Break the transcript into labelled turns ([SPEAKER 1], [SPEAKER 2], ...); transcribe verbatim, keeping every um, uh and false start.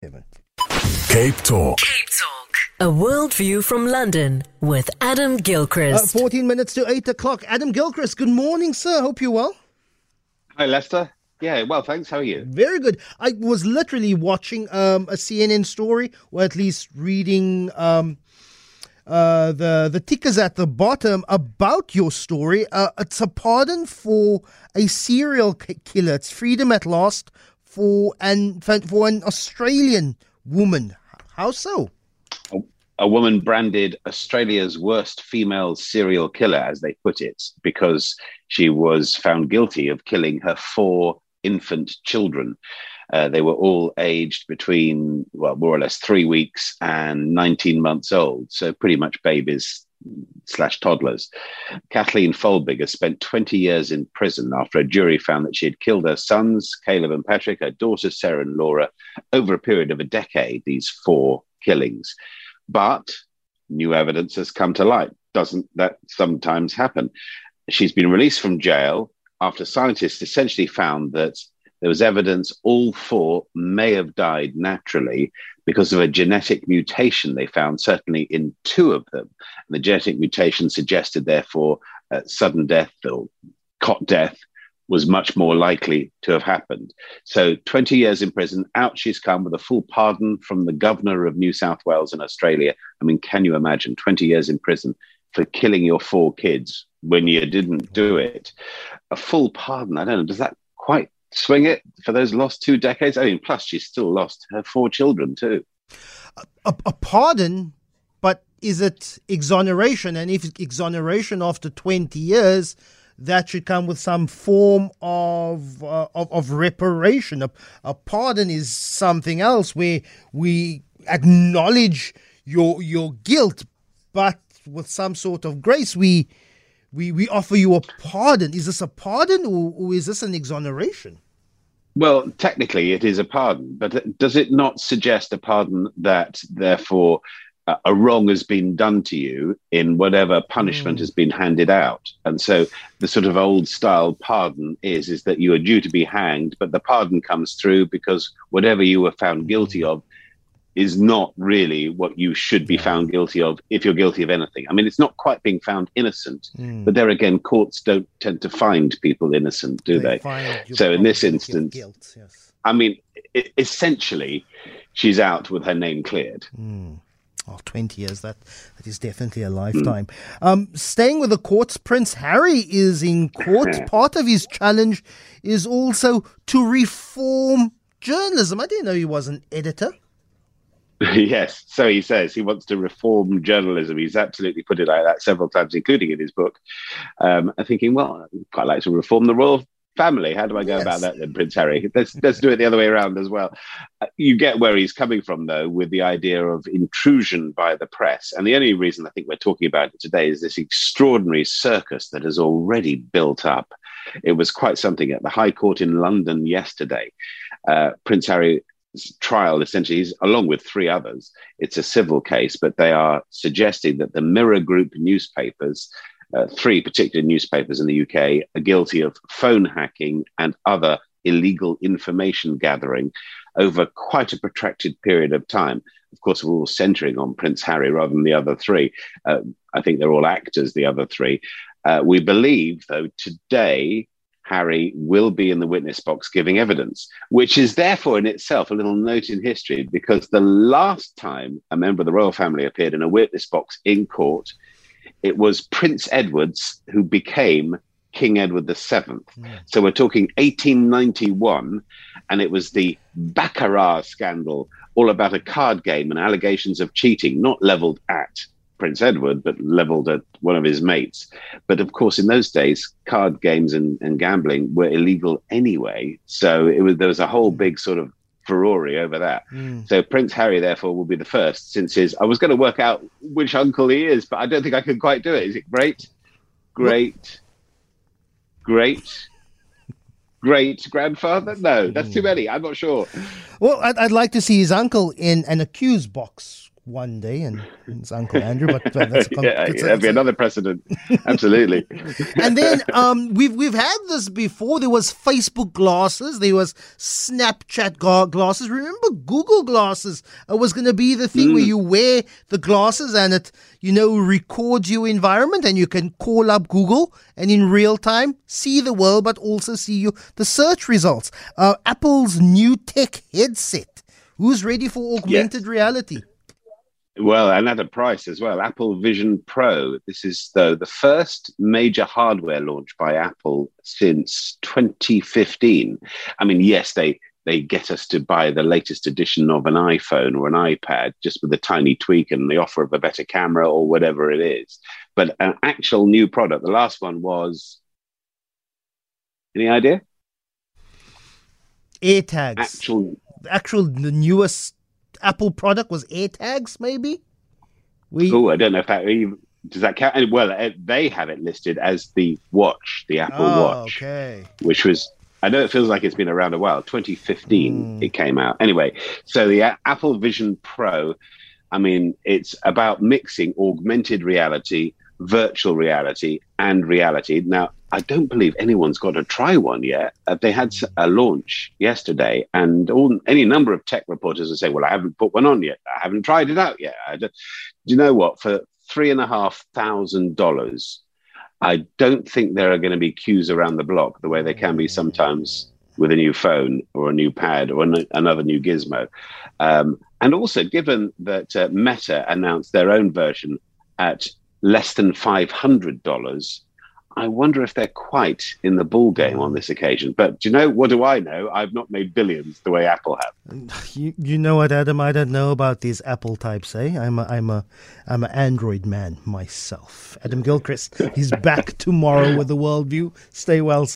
[SPEAKER 1] Cape Talk.
[SPEAKER 2] Cape Talk. A worldview from London with Adam Gilchrist.
[SPEAKER 3] Uh, fourteen minutes to eight o'clock. Adam Gilchrist, good morning, sir. Hope you're well.
[SPEAKER 4] Hi, Lester. Yeah, well, thanks. How are you?
[SPEAKER 3] Very good. I was literally watching um, a C N N story, or at least reading um, uh, the the tickers at the bottom about your story. Uh, it's a pardon for a serial k- killer. It's freedom at last for an for an Australian woman. How so?
[SPEAKER 4] A, a woman branded Australia's worst female serial killer, as they put it, because she was found guilty of killing her four infant children. Uh, they were all aged between, well, more or less three weeks and nineteen months old. So pretty much babies slash toddlers. Kathleen Folbiger spent twenty years in prison after a jury found that she had killed her sons, Caleb and Patrick, her daughters, Sarah and Laura, over a period of a decade, these four killings. But new evidence has come to light. Doesn't that sometimes happen? She's been released from jail after scientists essentially found that there was evidence all four may have died naturally because of a genetic mutation they found, certainly in two of them. And the genetic mutation suggested, therefore, uh, sudden death or cot death was much more likely to have happened. So twenty years in prison, out she's come with a full pardon from the governor of New South Wales in Australia. I mean, can you imagine twenty years in prison for killing your four kids when you didn't do it? A full pardon, I don't know, does that quite swing it for those lost two decades? I mean, plus she's still lost her four children too.
[SPEAKER 3] A, a pardon, but is it exoneration? And if exoneration after twenty years, that should come with some form of uh, of, of reparation. A, a pardon is something else where we acknowledge your your guilt, but with some sort of grace, we we we offer you a pardon. Is this a pardon or, or is this an exoneration?
[SPEAKER 4] Well, technically it is a pardon, but does it not suggest a pardon that, therefore, uh, a wrong has been done to you in whatever punishment mm. has been handed out? And so the sort of old style pardon is, is that you are due to be hanged, but the pardon comes through because whatever you were found guilty of is not really what you should be found guilty of if you're guilty of anything. I mean, it's not quite being found innocent, mm. but there again, courts don't tend to find people innocent, do they? they? So in this instance, guilt, yes. I mean, it, essentially, she's out with her name cleared.
[SPEAKER 3] Mm. Oh, twenty years, that, that is definitely a lifetime. Mm. Um, staying with the courts, Prince Harry is in court. Part of his challenge is also to reform journalism. I didn't know he was an editor.
[SPEAKER 4] Yes, so he says he wants to reform journalism. He's absolutely put it like that several times, including in his book. Um, I'm thinking, well, I'd quite like to reform the royal family. How do I go yes. about that then, Prince Harry? Let's let's do it the other way around as well. Uh, you get where he's coming from, though, with the idea of intrusion by the press. And the only reason I think we're talking about it today is this extraordinary circus that has already built up. It was quite something at the High Court in London yesterday. Uh, Prince Harry trial, essentially, is, along with three others, it's a civil case, but they are suggesting that the Mirror Group newspapers, uh, three particular newspapers in the U K, are guilty of phone hacking and other illegal information gathering over quite a protracted period of time. Of course, we're all centering on Prince Harry rather than the other three. Uh, I think they're all actors, the other three. Uh, we believe, though, today, Harry will be in the witness box giving evidence, which is therefore in itself a little note in history, because the last time a member of the royal family appeared in a witness box in court, it was Prince Edward who became King Edward the Seventh. Yeah. So we're talking eighteen ninety-one, and it was the Baccarat scandal, all about a card game and allegations of cheating, not levelled at Prince Edward, but levelled at one of his mates. But of course, in those days, card games and, and gambling were illegal anyway. So it was there was a whole big sort of furore over that. Mm. So Prince Harry, therefore, will be the first, since his, I was going to work out which uncle he is, but I don't think I can quite do it. Is it great, great, great, great grandfather? No, that's too many. I'm not sure.
[SPEAKER 3] Well, I'd, I'd like to see his uncle in an accused box one day, and it's Uncle Andrew. But that's a,
[SPEAKER 4] yeah,
[SPEAKER 3] it's a,
[SPEAKER 4] that'd be
[SPEAKER 3] it's a,
[SPEAKER 4] another precedent. Absolutely.
[SPEAKER 3] And then um, we've we've had this before. There was Facebook glasses. There was Snapchat ga- glasses. Remember, Google glasses uh, was going to be the thing mm. where you wear the glasses and it, you know, records your environment, and you can call up Google and in real time see the world, but also see you the search results. Uh, Apple's new tech headset. Who's ready for augmented yes. reality?
[SPEAKER 4] Well, and at a price as well. Apple Vision Pro. This is the, the first major hardware launch by Apple since twenty fifteen. I mean, yes, they, they get us to buy the latest edition of an iPhone or an iPad just with a tiny tweak and the offer of a better camera or whatever it is. But an actual new product, the last one was, any idea?
[SPEAKER 3] AirTags.
[SPEAKER 4] Actual,
[SPEAKER 3] actual, the newest Apple product was AirTags, maybe? We...
[SPEAKER 4] Oh, I don't know if that even, does that count? Well, they have it listed as the watch, the Apple
[SPEAKER 3] oh,
[SPEAKER 4] Watch,
[SPEAKER 3] okay.
[SPEAKER 4] which was, I know it feels like it's been around a while. twenty fifteen, mm. it came out. Anyway, so the a- Apple Vision Pro, I mean, it's about mixing augmented reality, virtual reality, and reality. Now, I don't believe anyone's got to try one yet. Uh, they had a launch yesterday, and all, any number of tech reporters will say, well, I haven't put one on yet. I haven't tried it out yet. I just, do you know what? For three and a half thousand dollars, I don't think there are going to be queues around the block the way there can be sometimes with a new phone or a new pad or an, another new gizmo. Um, and also, given that uh, Meta announced their own version at less than five hundred dollars, I wonder if they're quite in the ball game on this occasion. But do you know, what do I know? I've not made billions the way Apple have.
[SPEAKER 3] You, you know what, Adam? I don't know about these Apple types, eh? I'm a, I'm a, I'm an Android man myself. Adam Gilchrist, he's back tomorrow with the Worldview. Stay well.